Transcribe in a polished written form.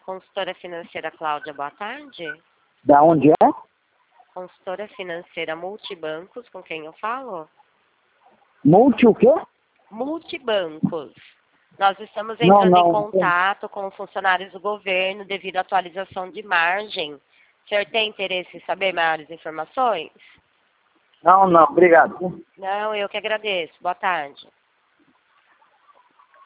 Consultora financeira Cláudia, boa tarde. Da onde é? Consultora financeira Multibancos, com quem eu falo? Multi o quê? Multibancos. Nós estamos entrando em contato com funcionários do governo devido à atualização de margem. O senhor tem interesse em saber maiores informações? Não, obrigado. Não, eu que agradeço. Boa tarde.